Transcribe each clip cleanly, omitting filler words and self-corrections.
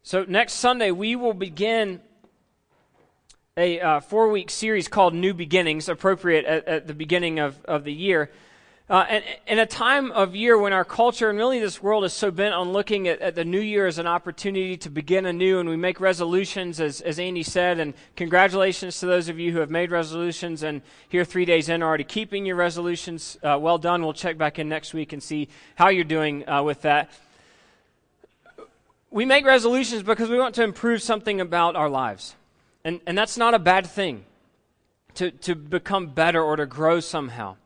So next Sunday, we will begin a 4-week series called New Beginnings, appropriate at the beginning of the year. And in a time of year when our culture and really this world is so bent on looking at the new year as an opportunity to begin anew, and we make resolutions, as Andy said, and congratulations to those of you who have made resolutions and here 3 days in are already keeping your resolutions. Well done. We'll check back in next week and see how you're doing with that. We make resolutions because we want to improve something about our lives. And that's not a bad thing, to become better or to grow somehow.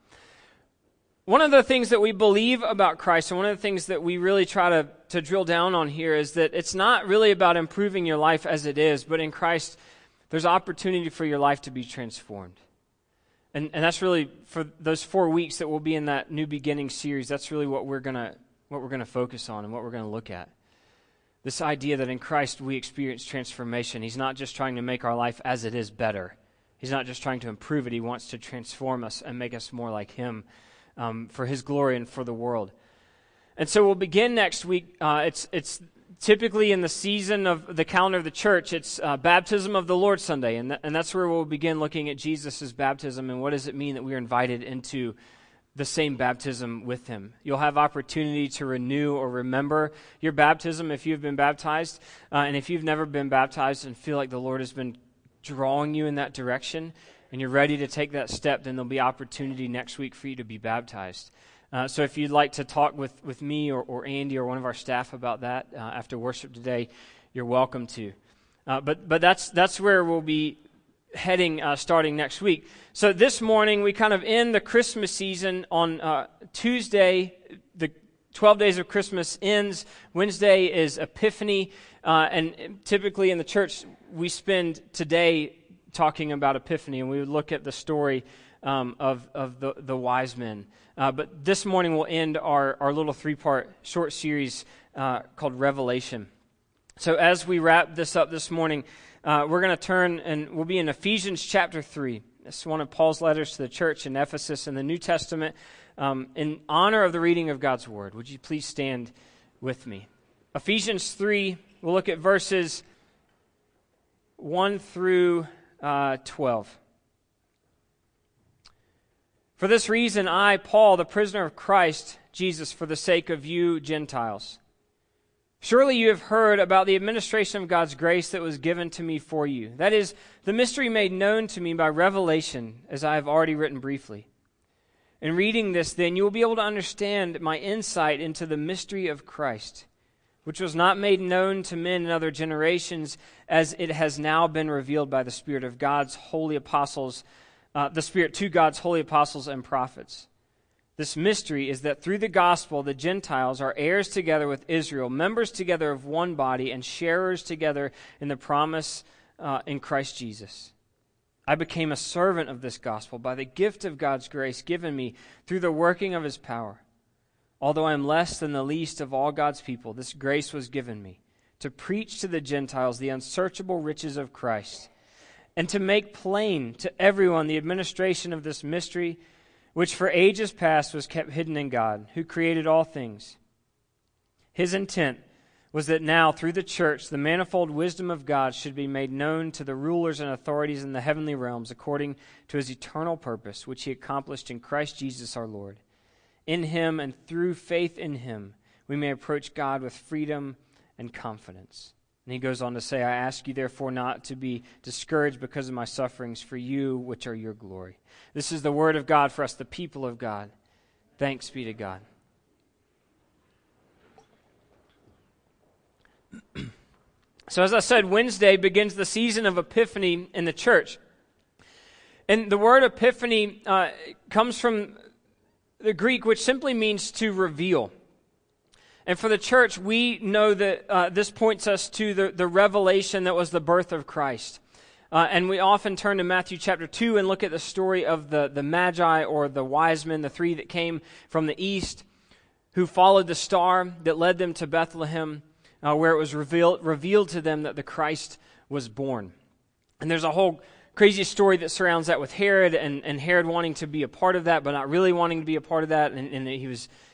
One of the things that we believe about Christ, and one of the things that we really try to drill down on here, is that it's not really about improving your life as it is, but in Christ, there's opportunity for your life to be transformed. And that's really, for those 4 weeks that we'll be in that New Beginning series, that's really what we're gonna focus on and what we're going to look at. This idea that in Christ we experience transformation. He's not just trying to make our life as it is better. He's not just trying to improve it. He wants to transform us and make us more like Him for His glory and for the world. And so we'll begin next week. It's typically in the season of the calendar of the church. It's Baptism of the Lord Sunday, and that's where we'll begin looking at Jesus' baptism and what does it mean that we are invited into the same baptism with Him. You'll have opportunity to renew or remember your baptism if you've been baptized. And if you've never been baptized and feel like the Lord has been drawing you in that direction and you're ready to take that step, then there'll be opportunity next week for you to be baptized. So if you'd like to talk with me or Andy or one of our staff about that after worship today, you're welcome to. But that's where we'll be heading starting next week. So this morning we kind of end the Christmas season on Tuesday. The 12 days of Christmas ends. Wednesday is Epiphany, and typically in the church we spend today talking about Epiphany, and we would look at the story of the wise men. But this morning we'll end our little 3-part short series called Revelation. So as we wrap this up this morning, we're going to turn and we'll be in Ephesians chapter 3. It's one of Paul's letters to the church in Ephesus in the New Testament. In honor of the reading of God's Word, would you please stand with me? Ephesians 3, we'll look at verses 1 through 12. For this reason, I, Paul, the prisoner of Christ Jesus, for the sake of you Gentiles. Surely you have heard about the administration of God's grace that was given to me for you. That is, the mystery made known to me by revelation, as I have already written briefly. In reading this, then, you will be able to understand my insight into the mystery of Christ, which was not made known to men in other generations, as it has now been revealed by the Spirit of God's holy apostles, the Spirit to God's holy apostles and prophets. This mystery is that through the gospel, the Gentiles are heirs together with Israel, members together of one body, and sharers together in the promise in Christ Jesus. I became a servant of this gospel by the gift of God's grace given me through the working of His power. Although I am less than the least of all God's people, this grace was given me to preach to the Gentiles the unsearchable riches of Christ, and to make plain to everyone the administration of this mystery, which for ages past was kept hidden in God, who created all things. His intent was that now, through the church, the manifold wisdom of God should be made known to the rulers and authorities in the heavenly realms, according to His eternal purpose, which He accomplished in Christ Jesus our Lord. In Him and through faith in Him, we may approach God with freedom and confidence. And he goes on to say, I ask you therefore not to be discouraged because of my sufferings for you, which are your glory. This is the word of God for us, the people of God. Thanks be to God. So as I said, Wednesday begins the season of Epiphany in the church. And the word Epiphany comes from the Greek, which simply means to reveal. And for the church, we know that this points us to the revelation that was the birth of Christ. And we often turn to Matthew chapter 2 and look at the story of the Magi, or the wise men, the 3 that came from the east, who followed the star that led them to Bethlehem, where it was revealed to them that the Christ was born. And there's a whole crazy story that surrounds that with Herod, and Herod wanting to be a part of that, but not really wanting to be a part of that. And he was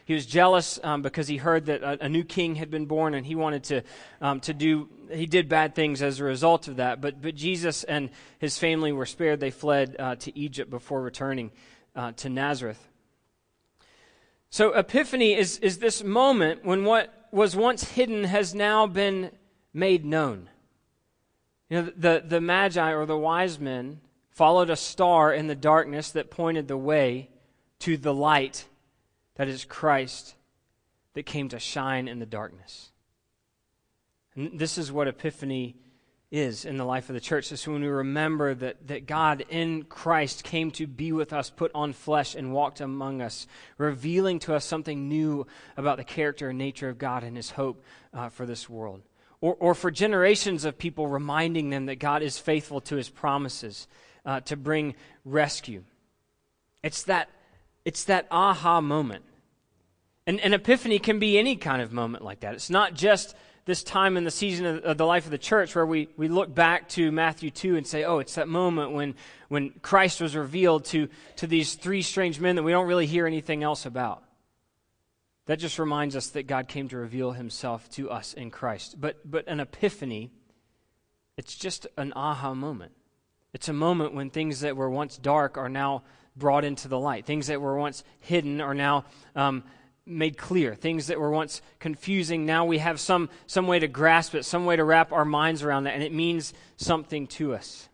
He was jealous because he heard that a new king had been born, and he wanted he did bad things as a result of that. But Jesus and his family were spared. They fled to Egypt before returning to Nazareth. So Epiphany is this moment when what was once hidden has now been made known. You know, the Magi, or the wise men, followed a star in the darkness that pointed the way to the light that is Christ, that came to shine in the darkness. And this is what Epiphany is in the life of the church. This is when we remember that God in Christ came to be with us, put on flesh, and walked among us, revealing to us something new about the character and nature of God and his hope for this world. Or for generations of people, reminding them that God is faithful to his promises to bring rescue. It's that aha moment. And Epiphany can be any kind of moment like that. It's not just this time in the season of the life of the church where we look back to Matthew 2 and say, oh, it's that moment when Christ was revealed to these three strange men that we don't really hear anything else about. That just reminds us that God came to reveal himself to us in Christ. But an epiphany, it's just an aha moment. It's a moment when things that were once dark are now brought into the light. Things that were once hidden are now made clear. Things that were once confusing, now we have some way to grasp it, some way to wrap our minds around that, and it means something to us.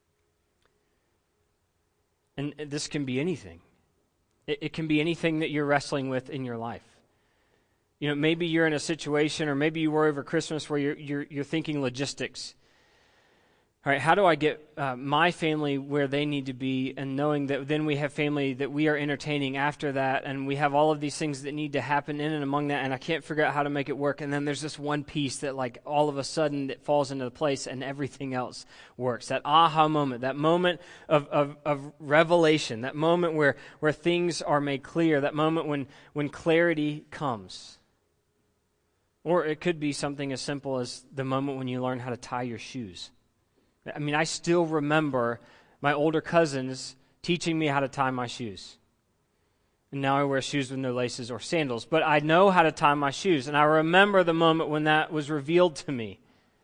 And this can be anything. It can be anything that you're wrestling with in your life. You know, maybe you're in a situation, or maybe you were over Christmas where you're thinking logistics. All right, how do I get my family where they need to be, and knowing that then we have family that we are entertaining after that, and we have all of these things that need to happen in and among that, and I can't figure out how to make it work, and then there's this one piece that like all of a sudden it falls into place and everything else works. That aha moment, that moment of revelation, that moment where things are made clear, that moment when clarity comes. Or it could be something as simple as the moment when you learn how to tie your shoes. I mean, I still remember my older cousins teaching me how to tie my shoes. And now I wear shoes with no laces or sandals. But I know how to tie my shoes. And I remember the moment when that was revealed to me.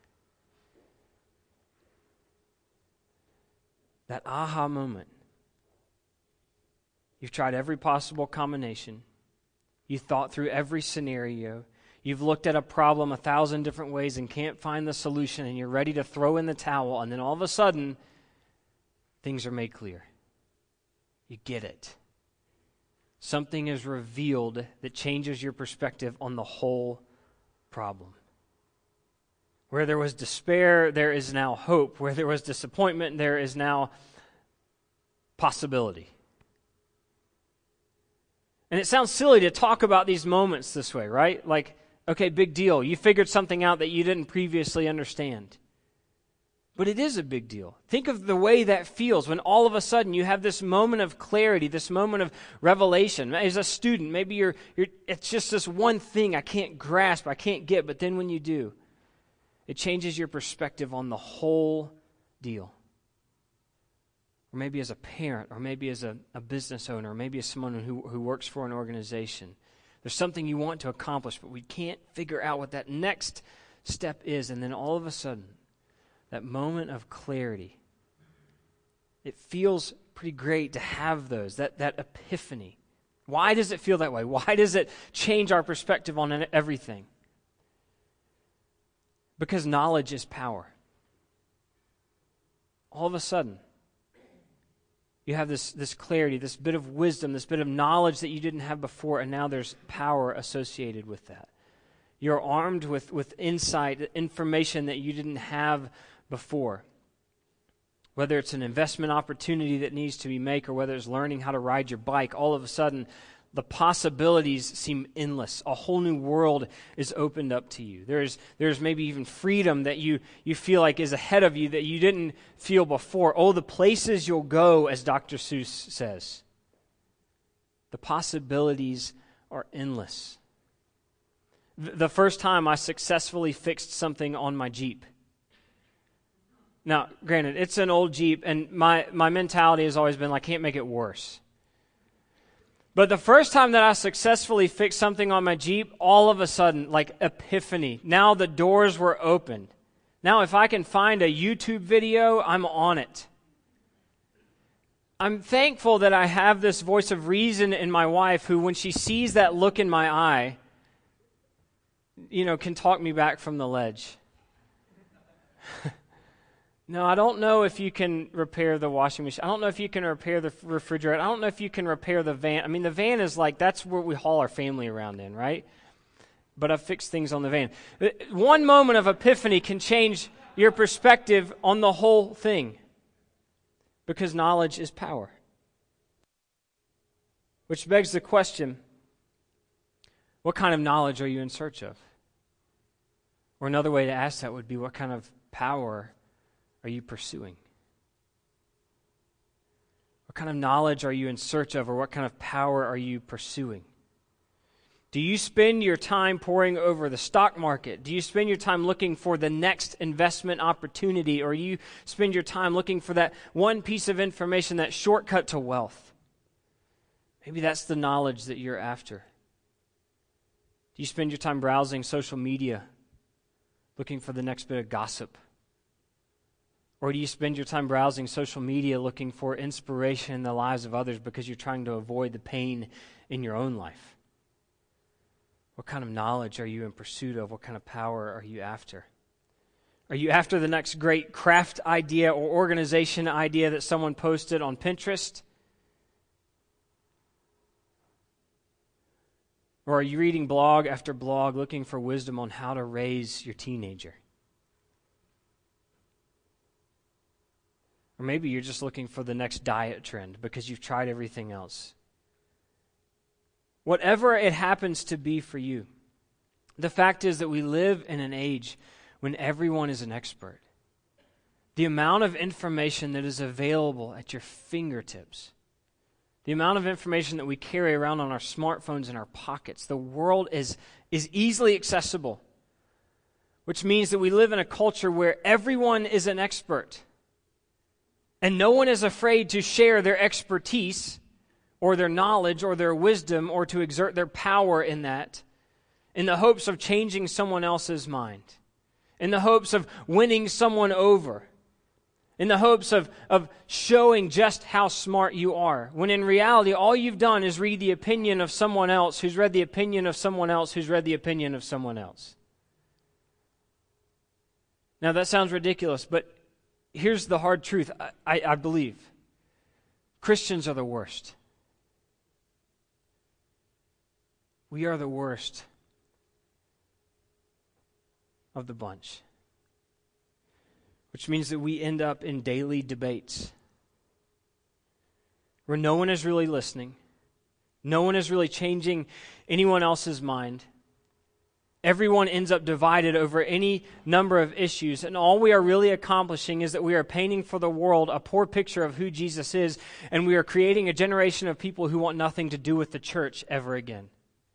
That aha moment. You've tried every possible combination. You thought through every scenario. You've looked at a problem 1,000 different ways and can't find the solution, and you're ready to throw in the towel, and then all of a sudden, things are made clear. You get it. Something is revealed that changes your perspective on the whole problem. Where there was despair, there is now hope. Where there was disappointment, there is now possibility. And it sounds silly to talk about these moments this way, right? Like, okay, big deal. You figured something out that you didn't previously understand. But it is a big deal. Think of the way that feels when all of a sudden you have this moment of clarity, this moment of revelation. As a student, maybe it's just this one thing I can't grasp, I can't get, but then when you do, it changes your perspective on the whole deal. Or maybe as a parent, or maybe as a business owner, or maybe as someone who works for an organization. There's something you want to accomplish, but we can't figure out what that next step is. And then all of a sudden, that moment of clarity, it feels pretty great to have those, that epiphany. Why does it feel that way? Why does it change our perspective on everything? Because knowledge is power. All of a sudden, you have this clarity, this bit of wisdom, this bit of knowledge that you didn't have before, and now there's power associated with that. You're armed with insight, information that you didn't have before. Whether it's an investment opportunity that needs to be made, or whether it's learning how to ride your bike, all of a sudden, the possibilities seem endless. A whole new world is opened up to you. There's maybe even freedom that you feel like is ahead of you that you didn't feel before. Oh, the places you'll go, as Dr. Seuss says. The possibilities are endless. The first time I successfully fixed something on my Jeep. Now, granted, it's an old Jeep, and my mentality has always been like, I can't make it worse. But the first time that I successfully fixed something on my Jeep, all of a sudden, like epiphany, now the doors were opened. Now if I can find a YouTube video, I'm on it. I'm thankful that I have this voice of reason in my wife who, when she sees that look in my eye, can talk me back from the ledge. No, I don't know if you can repair the washing machine. I don't know if you can repair the refrigerator. I don't know if you can repair the van. I mean, the van is like, that's where we haul our family around in, right? But I've fixed things on the van. One moment of epiphany can change your perspective on the whole thing, because knowledge is power. Which begs the question, what kind of knowledge are you in search of? Or another way to ask that would be, what kind of power are you pursuing? What kind of knowledge are you in search of, or what kind of power are you pursuing? Do you spend your time poring over the stock market? Do you spend your time looking for the next investment opportunity, or you spend your time looking for that one piece of information, that shortcut to wealth? Maybe that's the knowledge that you're after. Do you spend your time browsing social media, looking for the next bit of gossip? Or do you spend your time browsing social media looking for inspiration in the lives of others because you're trying to avoid the pain in your own life? What kind of knowledge are you in pursuit of? What kind of power are you after? Are you after the next great craft idea or organization idea that someone posted on Pinterest? Or are you reading blog after blog looking for wisdom on how to raise your teenager? Or maybe you're just looking for the next diet trend because you've tried everything else. Whatever it happens to be for you, the fact is that we live in an age when everyone is an expert. The amount of information that is available at your fingertips, the amount of information that we carry around on our smartphones in our pockets, the world is easily accessible, which means that we live in a culture where everyone is an expert. And no one is afraid to share their expertise or their knowledge or their wisdom or to exert their power in that, in the hopes of changing someone else's mind, in the hopes of winning someone over, in the hopes of showing just how smart you are, when in reality all you've done is read the opinion of someone else who's read the opinion of someone else who's read the opinion of someone else. Now that sounds ridiculous, but here's the hard truth. I believe Christians are the worst. We are the worst of the bunch. Which means that we end up in daily debates where no one is really listening. No one is really changing anyone else's mind. Everyone ends up divided over any number of issues, and all we are really accomplishing is that we are painting for the world a poor picture of who Jesus is, and we are creating a generation of people who want nothing to do with the church ever again.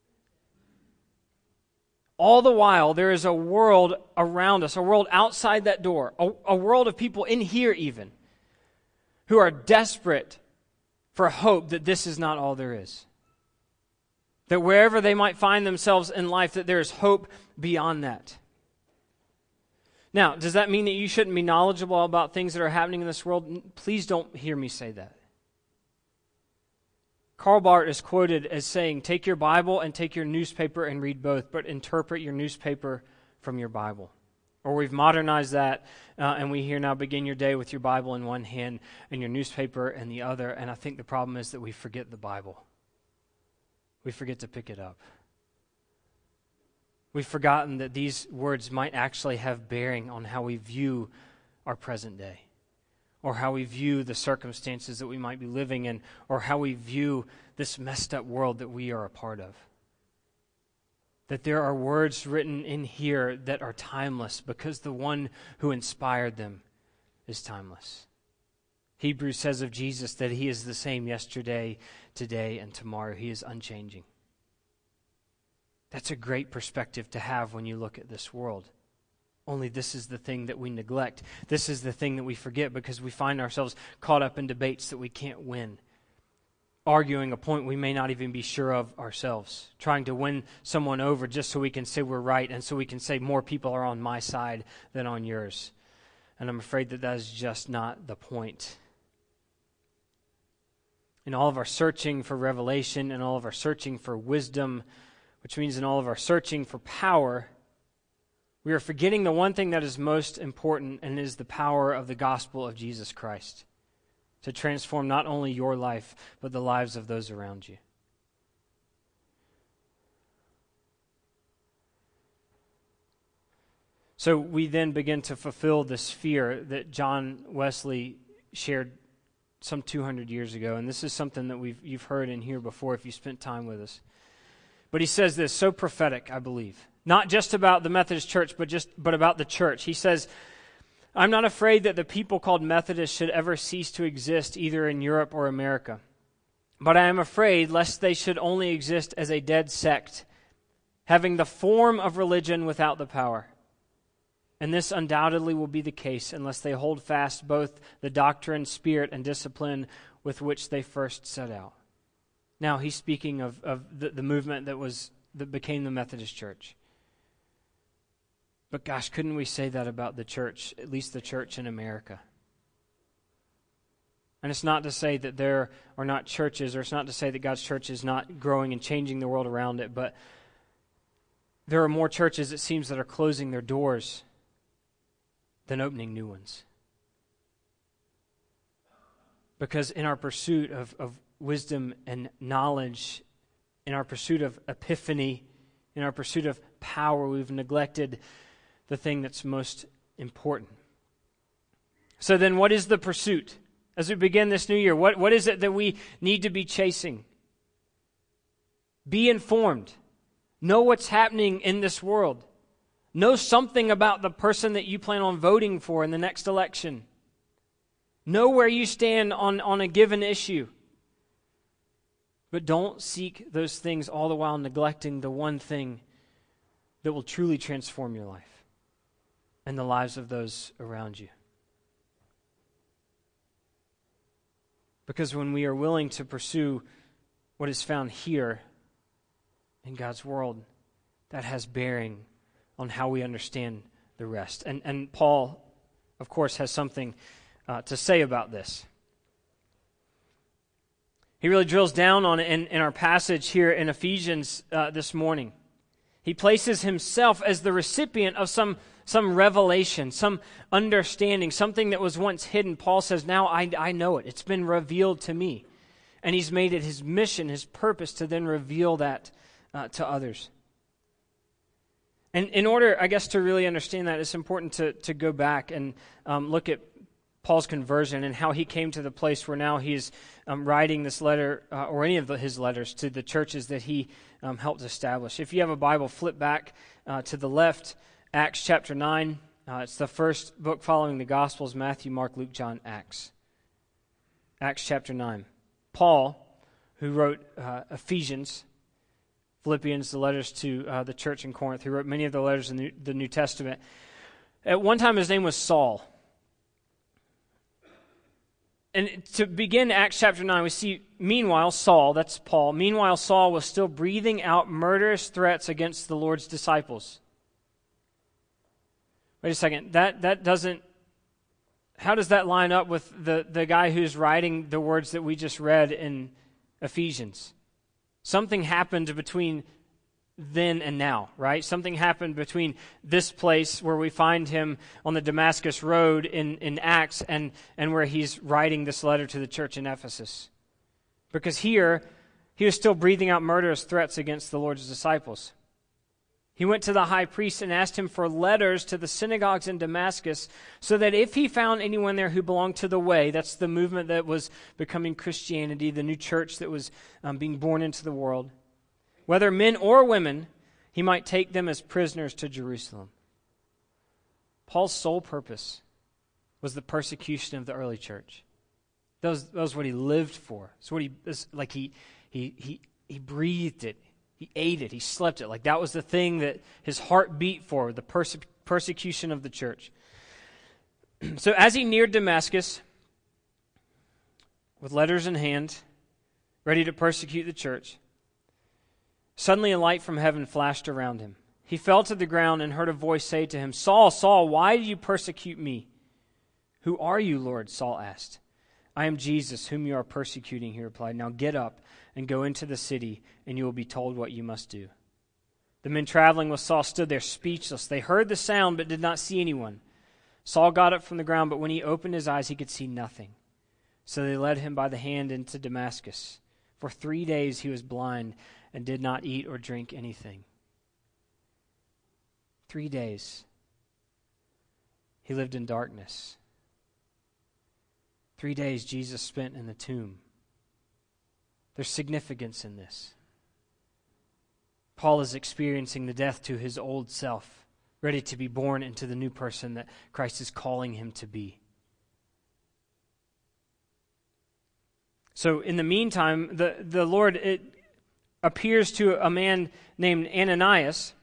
All the while, there is a world around us, a world outside that door, a world of people in here even, who are desperate for hope that this is not all there is. That wherever they might find themselves in life, that there is hope beyond that. Now, does that mean that you shouldn't be knowledgeable about things that are happening in this world? Please don't hear me say that. Karl Barth is quoted as saying, take your Bible and take your newspaper and read both, but interpret your newspaper from your Bible. Or we've modernized that, and we hear now, begin your day with your Bible in one hand and your newspaper in the other, and I think the problem is that we forget the Bible. We forget to pick it up. We've forgotten that these words might actually have bearing on how we view our present day, or how we view the circumstances that we might be living in, or how we view this messed up world that we are a part of. That there are words written in here that are timeless because the one who inspired them is timeless. Hebrews says of Jesus that he is the same yesterday, today, and tomorrow. He is unchanging. That's a great perspective to have when you look at this world. Only this is the thing that we neglect. This is the thing that we forget because we find ourselves caught up in debates that we can't win. arguing a point we may not even be sure of ourselves, trying to win someone over just so we can say we're right and so we can say more people are on my side than on yours. And I'm afraid that is just not the point. In all of our searching for revelation, in all of our searching for wisdom, which means in all of our searching for power, we are forgetting the one thing that is most important, and is the power of the gospel of Jesus Christ to transform not only your life, but the lives of those around you. So we then begin to fulfill this fear that John Wesley shared some 200 years ago, and this is something that you've heard and hear before if you spent time with us. But he says this, so prophetic, I believe. Not just about the Methodist Church, but about the church. He says, I'm not afraid that the people called Methodists should ever cease to exist either in Europe or America. But I am afraid lest they should only exist as a dead sect, having the form of religion without the power. And this undoubtedly will be the case unless they hold fast both the doctrine, spirit, and discipline with which they first set out. Now he's speaking of the movement that became the Methodist Church. But gosh, couldn't we say that about the church, at least the church in America? And it's not to say that there are not churches, or it's not to say that God's church is not growing and changing the world around it, but there are more churches, it seems, that are closing their doors than opening new ones. Because in our pursuit of wisdom and knowledge, in our pursuit of epiphany, in our pursuit of power, we've neglected the thing that's most important. So then what is the pursuit? As we begin this new year, what is it that we need to be chasing? Be informed. Know what's happening in this world. Know something about the person that you plan on voting for in the next election. Know where you stand on a given issue. But don't seek those things all the while neglecting the one thing that will truly transform your life and the lives of those around you. Because when we are willing to pursue what is found here in God's world, that has bearing on how we understand the rest. And Paul, of course, has something to say about this. He really drills down on it in our passage here in Ephesians this morning. He places himself as the recipient of some revelation, some understanding, something that was once hidden. Paul says, now I know it. It's been revealed to me. And he's made it his mission, his purpose to then reveal that to others. And in order, I guess, to really understand that, it's important to go back and look at Paul's conversion and how he came to the place where now he's writing this letter, or any of his letters, to the churches that he helped establish. If you have a Bible, flip back to the left, Acts chapter 9. It's the first book following the Gospels, Matthew, Mark, Luke, John, Acts. Acts chapter 9. Paul, who wrote Ephesians, Philippians, the letters to the church in Corinth, who wrote many of the letters in the New Testament. At one time his name was Saul. And to begin Acts chapter 9, we see, meanwhile, Saul, that's Paul, meanwhile Saul was still breathing out murderous threats against the Lord's disciples. Wait a second, that doesn't, how does that line up with the guy who's writing the words that we just read in Ephesians? Something happened between then and now, right? Something happened between this place where we find him on the Damascus Road in Acts and where he's writing this letter to the church in Ephesus. Because here, he was still breathing out murderous threats against the Lord's disciples. He went to the high priest and asked him for letters to the synagogues in Damascus so that if he found anyone there who belonged to the way, that's the movement that was becoming Christianity, the new church that was being born into the world, whether men or women, he might take them as prisoners to Jerusalem. Paul's sole purpose was the persecution of the early church. That was what he lived for. It's what he breathed it. He ate it. He slept it. Like that was the thing that his heart beat for, the persecution of the church. So as he neared Damascus, with letters in hand, ready to persecute the church. Suddenly a light from heaven flashed around him. He fell to the ground and heard a voice say to him, "Saul, Saul, why do you persecute me?" "Who are you, Lord?" Saul asked. "I am Jesus, whom you are persecuting," he replied. "Now get up and go into the city, and you will be told what you must do." The men traveling with Saul stood there speechless. They heard the sound but did not see anyone. Saul got up from the ground, but when he opened his eyes, he could see nothing. So they led him by the hand into Damascus. For 3 days he was blind and did not eat or drink anything. 3 days he lived in darkness. 3 days Jesus spent in the tomb. There's significance in this. Paul is experiencing the death to his old self, ready to be born into the new person that Christ is calling him to be. So in the meantime, the Lord appears to a man named Ananias,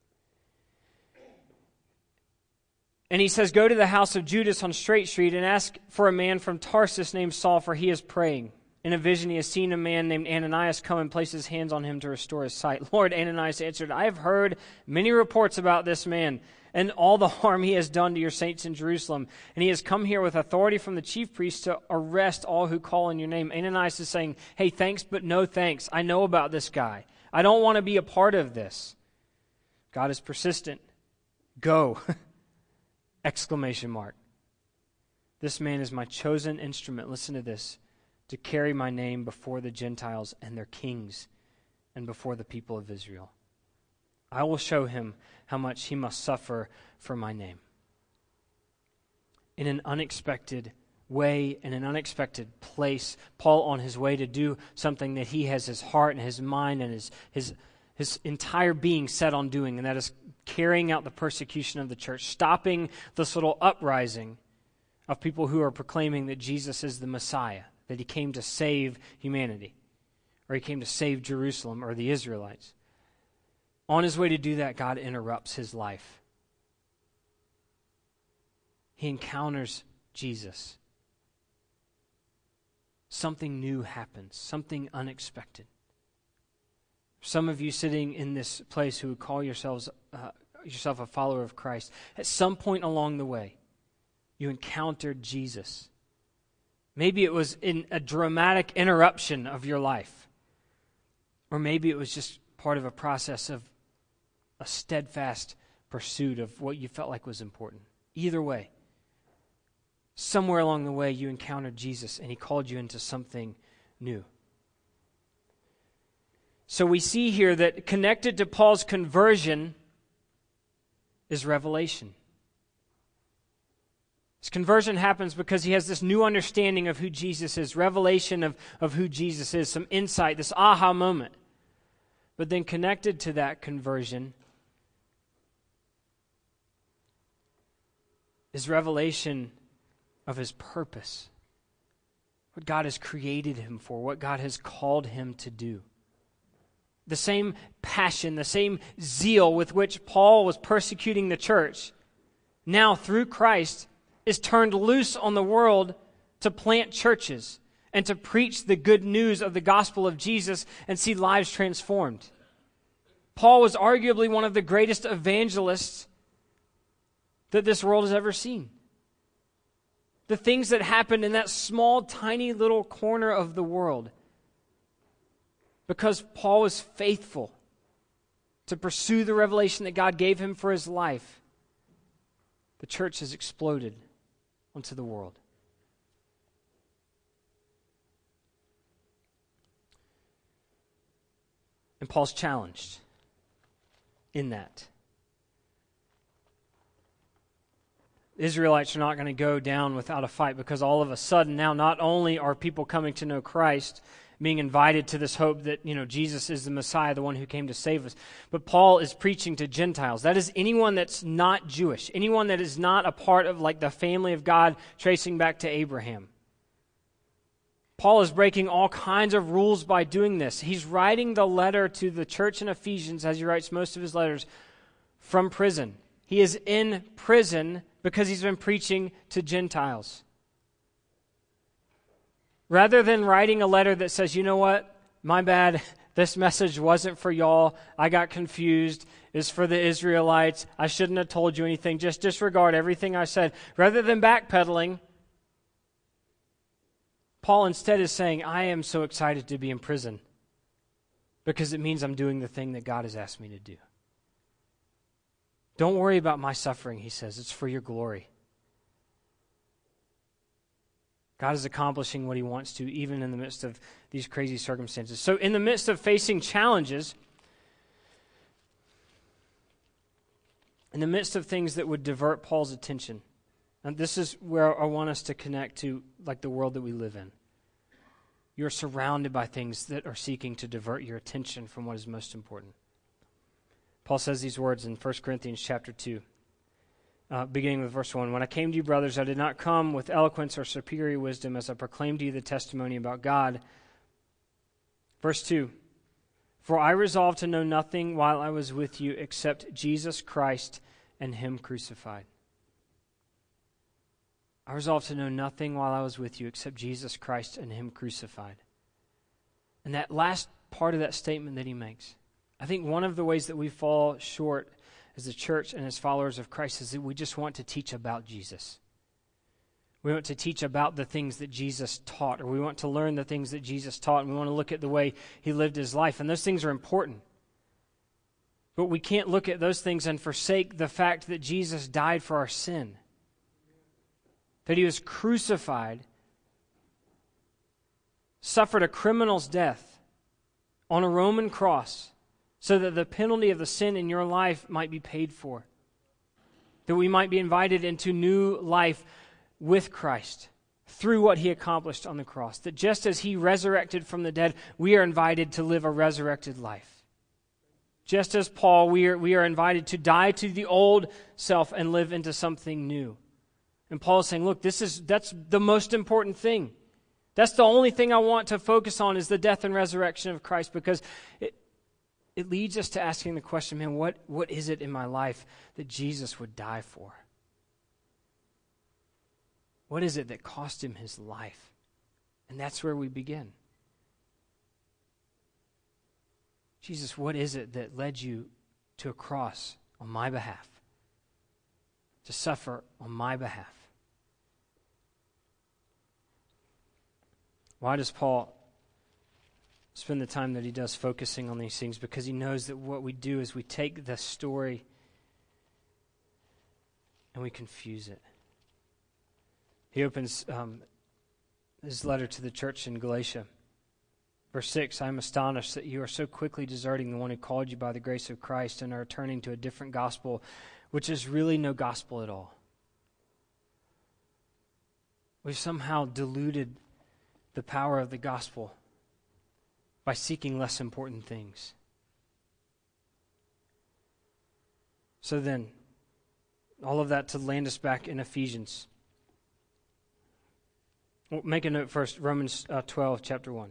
and he says, "Go to the house of Judas on Straight Street and ask for a man from Tarsus named Saul, for he is praying. In a vision he has seen a man named Ananias come and place his hands on him to restore his sight." "Lord," Ananias answered, "I have heard many reports about this man and all the harm he has done to your saints in Jerusalem. And he has come here with authority from the chief priests to arrest all who call on your name." Ananias is saying, "Hey, thanks, but no thanks. I know about this guy. I don't want to be a part of this." God is persistent. "Go!" Exclamation mark. "This man is my chosen instrument," listen to this, "to carry my name before the Gentiles and their kings and before the people of Israel. I will show him how much he must suffer for my name." In an unexpected way, in an unexpected place, Paul, on his way to do something that he has his heart and his mind and his entire being set on doing, and that is carrying out the persecution of the church, stopping this little uprising of people who are proclaiming that Jesus is the Messiah, that he came to save humanity, or he came to save Jerusalem or the Israelites. On his way to do that, God interrupts his life. He encounters Jesus. Something new happens, something unexpected. Some of you sitting in this place who would call yourself a follower of Christ, at some point along the way, you encountered Jesus. Maybe it was in a dramatic interruption of your life, or maybe it was just part of a process of a steadfast pursuit of what you felt like was important. Either way, somewhere along the way you encountered Jesus and he called you into something new. So we see here that connected to Paul's conversion is revelation. His conversion happens because he has this new understanding of who Jesus is, revelation of who Jesus is, some insight, this aha moment. But then connected to that conversion is revelation of his purpose, what God has created him for, what God has called him to do. The same passion, the same zeal with which Paul was persecuting the church, now through Christ is turned loose on the world to plant churches and to preach the good news of the gospel of Jesus and see lives transformed. Paul was arguably one of the greatest evangelists that this world has ever seen. The things that happened in that small, tiny little corner of the world, because Paul was faithful to pursue the revelation that God gave him for his life, the church has exploded onto the world. And Paul's challenged in that. The Israelites are not going to go down without a fight, because all of a sudden now not only are people coming to know Christ, being invited to this hope that, Jesus is the Messiah, the one who came to save us, but Paul is preaching to Gentiles. That is anyone that's not Jewish, anyone that is not a part of the family of God tracing back to Abraham. Paul is breaking all kinds of rules by doing this. He's writing the letter to the church in Ephesians, as he writes most of his letters, from prison. He is in prison because he's been preaching to Gentiles. Rather than writing a letter that says, you know what, My bad. This message wasn't for y'all. I got confused. It's for the Israelites. I shouldn't have told you anything. Just disregard everything I said. Rather than backpedaling, Paul instead is saying, I am so excited to be in prison because it means I'm doing the thing that God has asked me to do. Don't worry about my suffering, he says. It's for your glory. God is accomplishing what he wants to, even in the midst of these crazy circumstances. So in the midst of facing challenges, in the midst of things that would divert Paul's attention, and this is where I want us to connect to like the world that we live in. You're surrounded by things that are seeking to divert your attention from what is most important. Paul says these words in 1 Corinthians chapter 2. Beginning with verse 1, when I came to you, brothers, I did not come with eloquence or superior wisdom as I proclaimed to you the testimony about God. Verse 2, for I resolved to know nothing while I was with you except Jesus Christ and him crucified. I resolved to know nothing while I was with you except Jesus Christ and him crucified. And that last part of that statement that he makes, I think one of the ways that we fall short as a church and as followers of Christ is that we just want to teach about Jesus. We want to teach about the things that Jesus taught, or we want to learn the things that Jesus taught, and we want to look at the way he lived his life, and those things are important. But we can't look at those things and forsake the fact that Jesus died for our sin, that he was crucified, suffered a criminal's death on a Roman cross, so that the penalty of the sin in your life might be paid for. That we might be invited into new life with Christ through what he accomplished on the cross. That just as he resurrected from the dead, we are invited to live a resurrected life. Just as Paul, we are invited to die to the old self and live into something new. And Paul is saying, look, that's the most important thing. That's the only thing I want to focus on is the death and resurrection of Christ, because it leads us to asking the question, man, what is it in my life that Jesus would die for? What is it that cost him his life? And that's where we begin. Jesus, what is it that led you to a cross on my behalf? To suffer on my behalf? Why does Paul spend the time that he does focusing on these things? Because he knows that what we do is we take the story and we confuse it. He opens his letter to the church in Galatia. Verse 6, I am astonished that you are so quickly deserting the one who called you by the grace of Christ and are turning to a different gospel, which is really no gospel at all. We've somehow diluted the power of the gospel by seeking less important things. So then, all of that to land us back in Ephesians. We'll make a note first, Romans 12, chapter 1.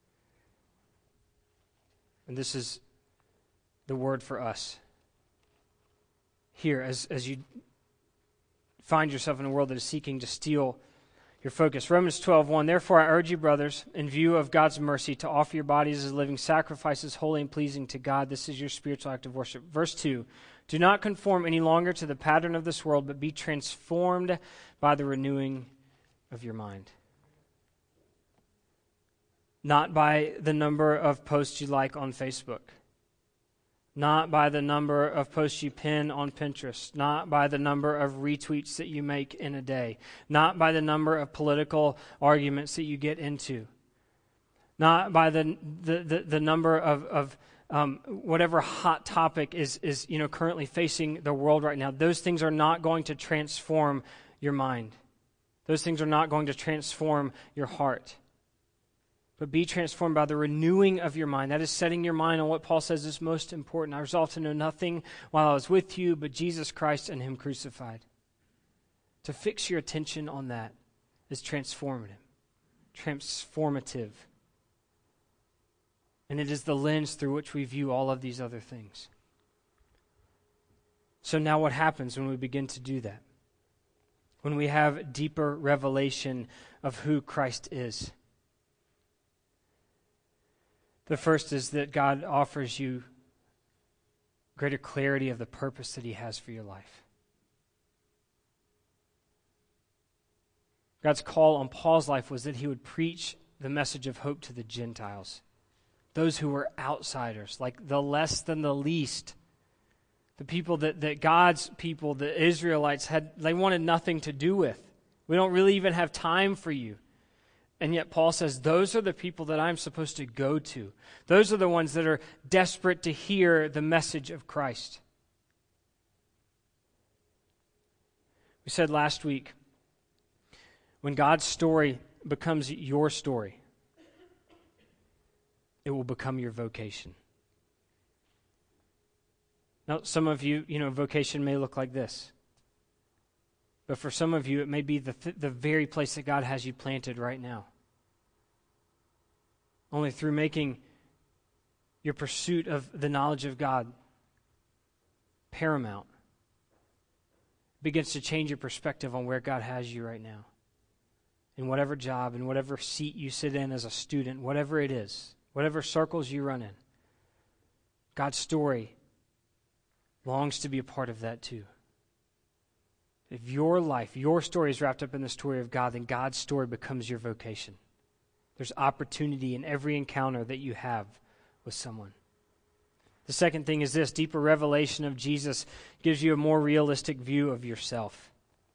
And this is the word for us. Here, as you find yourself in a world that is seeking to steal your focus. Romans 12:1, therefore I urge you, brothers, in view of God's mercy, to offer your bodies as living sacrifices, holy and pleasing to God. This is your spiritual act of worship. Verse 2, do not conform any longer to the pattern of this world, but be transformed by the renewing of your mind. Not by the number of posts you like on Facebook. Not by the number of posts you pin on Pinterest. Not by the number of retweets that you make in a day. Not by the number of political arguments that you get into. Not by the number of whatever hot topic is currently facing the world right now. Those things are not going to transform your mind. Those things are not going to transform your heart. But be transformed by the renewing of your mind. That is setting your mind on what Paul says is most important. I resolved to know nothing while I was with you but Jesus Christ and him crucified. To fix your attention on that is transformative. And it is the lens through which we view all of these other things. So now what happens when we begin to do that? When we have deeper revelation of who Christ is? The first is that God offers you greater clarity of the purpose that he has for your life. God's call on Paul's life was that he would preach the message of hope to the Gentiles, those who were outsiders, like the less than the least, the people that God's people, the Israelites, they wanted nothing to do with. We don't really even have time for you. And yet Paul says, those are the people that I'm supposed to go to. Those are the ones that are desperate to hear the message of Christ. We said last week, when God's story becomes your story, it will become your vocation. Now, some of you, vocation may look like this. But for some of you, it may be the very place that God has you planted right now. Only through making your pursuit of the knowledge of God paramount begins to change your perspective on where God has you right now. In whatever job, in whatever seat you sit in as a student, whatever it is, whatever circles you run in, God's story longs to be a part of that too. If your life, your story is wrapped up in the story of God, then God's story becomes your vocation. There's opportunity in every encounter that you have with someone. The second thing is this: deeper revelation of Jesus gives you a more realistic view of yourself.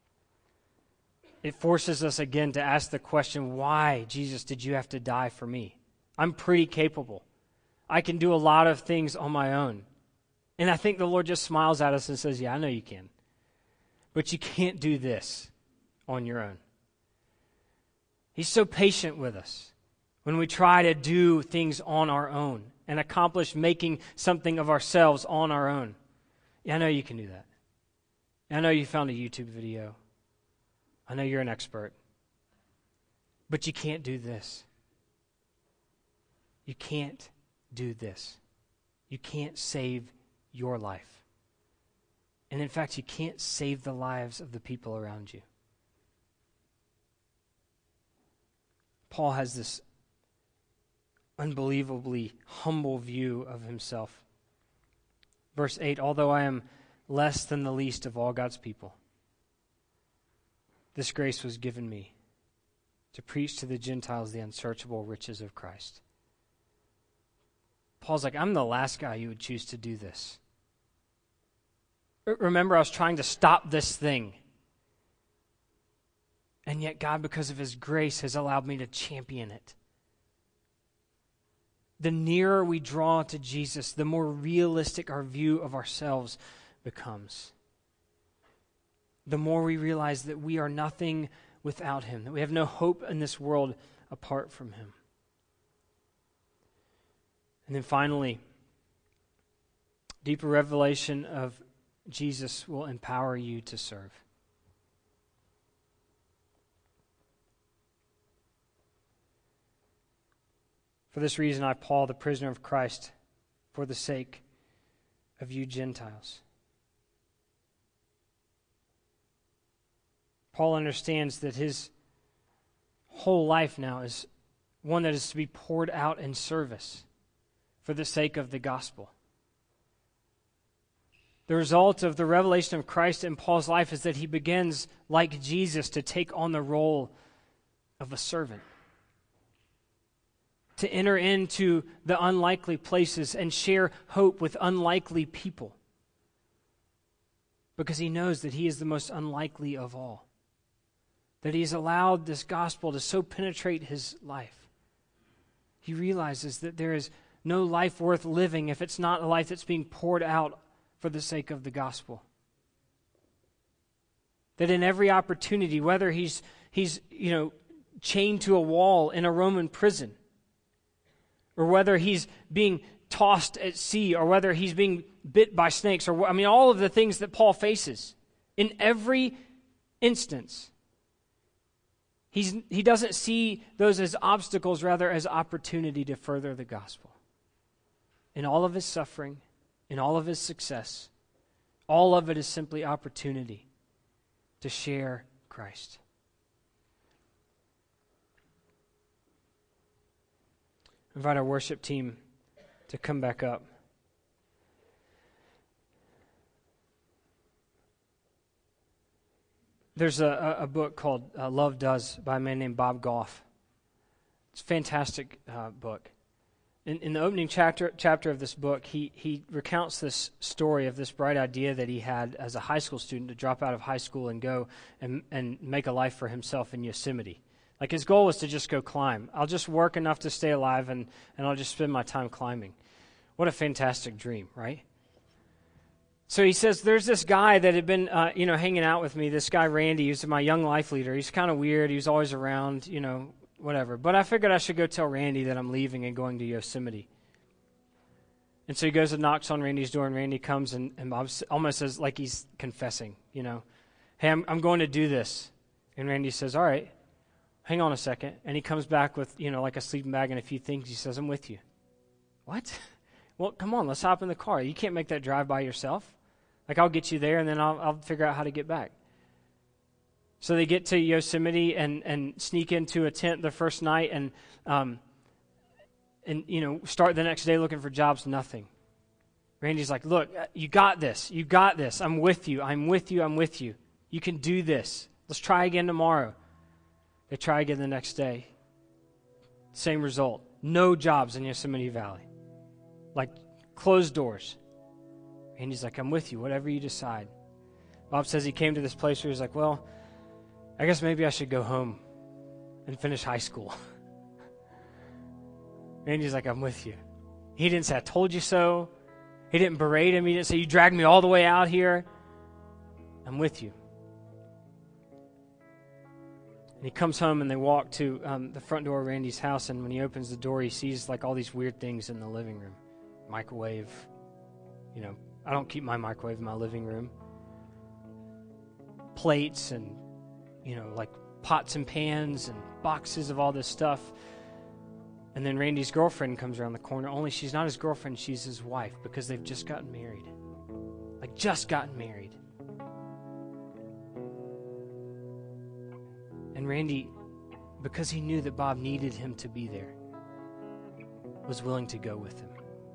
It forces us again to ask the question, why, Jesus, did you have to die for me? I'm pretty capable. I can do a lot of things on my own. And I think the Lord just smiles at us and says, yeah, I know you can. But you can't do this on your own. He's so patient with us when we try to do things on our own and accomplish making something of ourselves on our own. Yeah, I know you can do that. I know you found a YouTube video. I know you're an expert. But you can't do this. You can't do this. You can't save your life. And in fact, you can't save the lives of the people around you. Paul has this unbelievably humble view of himself. Verse 8, although I am less than the least of all God's people, this grace was given me to preach to the Gentiles the unsearchable riches of Christ. Paul's like, I'm the last guy you would choose to do this. Remember, I was trying to stop this thing. And yet God, because of his grace, has allowed me to champion it. The nearer we draw to Jesus, the more realistic our view of ourselves becomes. The more we realize that we are nothing without him, that we have no hope in this world apart from him. And then finally, deeper revelation of Jesus will empower you to serve. For this reason, I, Paul, the prisoner of Christ, for the sake of you Gentiles. Paul understands that his whole life now is one that is to be poured out in service for the sake of the gospel. The result of the revelation of Christ in Paul's life is that he begins, like Jesus, to take on the role of a servant, to enter into the unlikely places and share hope with unlikely people, because he knows that he is the most unlikely of all, that he has allowed this gospel to so penetrate his life. He realizes that there is no life worth living if it's not a life that's being poured out for the sake of the gospel. That in every opportunity, whether he's chained to a wall in a Roman prison, or whether he's being tossed at sea, or whether he's being bit by snakes, or all of the things that Paul faces, in every instance, he doesn't see those as obstacles, rather as opportunity to further the gospel. In all of his suffering, in all of his success, all of it is simply opportunity to share Christ. I invite our worship team to come back up. There's a book called Love Does by a man named Bob Goff. It's a fantastic book. In the opening chapter of this book, he recounts this story of this bright idea that he had as a high school student to drop out of high school and go and make a life for himself in Yosemite. Like his goal was to just go climb. I'll just work enough to stay alive and I'll just spend my time climbing. What a fantastic dream, right? So he says, there's this guy that had been, hanging out with me, this guy Randy, who's my young life leader. He's kind of weird. He was always around, whatever. But I figured I should go tell Randy that I'm leaving and going to Yosemite. And so he goes and knocks on Randy's door, and Randy comes and Bob almost says, like he's confessing, hey, I'm going to do this. And Randy says, all right, hang on a second. And he comes back with, like a sleeping bag and a few things. He says, I'm with you. What? Well, come on, let's hop in the car. You can't make that drive by yourself. Like, I'll get you there, and then I'll figure out how to get back. So they get to Yosemite and sneak into a tent the first night and start the next day looking for jobs, nothing. Randy's like, look, you got this. You got this. I'm with you. I'm with you. I'm with you. You can do this. Let's try again tomorrow. They try again the next day. Same result. No jobs in Yosemite Valley. Like, closed doors. Randy's like, I'm with you, whatever you decide. Bob says he came to this place where he's like, well, I guess maybe I should go home and finish high school. Randy's like, I'm with you. He didn't say, I told you so. He didn't berate him. He didn't say, you dragged me all the way out here. I'm with you. And he comes home and they walk to the front door of Randy's house, and when he opens the door, he sees like all these weird things in the living room. Microwave. I don't keep my microwave in my living room. Plates and, like pots and pans and boxes of all this stuff. And then Randy's girlfriend comes around the corner, only she's not his girlfriend, she's his wife, because they've just gotten married. Like, just gotten married. And Randy, because he knew that Bob needed him to be there, was willing to go with him.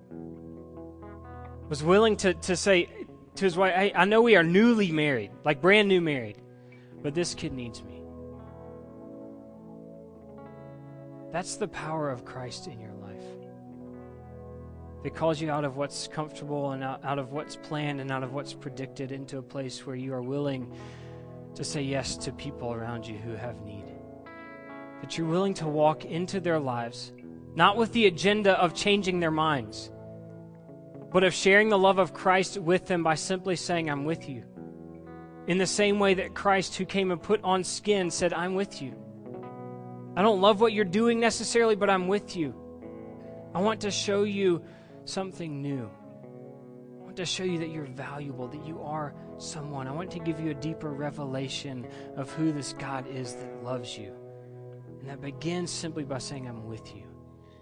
Was willing to say to his wife, hey, I know we are newly married, like brand new married, but this kid needs me. That's the power of Christ in your life. It calls you out of what's comfortable and out of what's planned and out of what's predicted into a place where you are willing to say yes to people around you who have need. That you're willing to walk into their lives, not with the agenda of changing their minds, but of sharing the love of Christ with them by simply saying, I'm with you. In the same way that Christ, who came and put on skin, said, I'm with you. I don't love what you're doing necessarily, but I'm with you. I want to show you something new. I want to show you that you're valuable, that you are someone. I want to give you a deeper revelation of who this God is that loves you. And that begins simply by saying, I'm with you.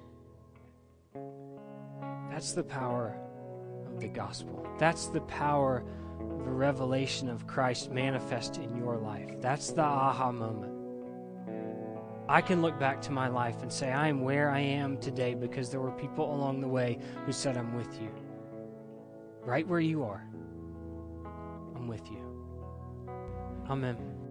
That's the power of the gospel. That's the power of the revelation of Christ manifest in your life. That's the aha moment. I can look back to my life and say, I am where I am today because there were people along the way who said, I'm with you. Right where you are, I'm with you. Amen.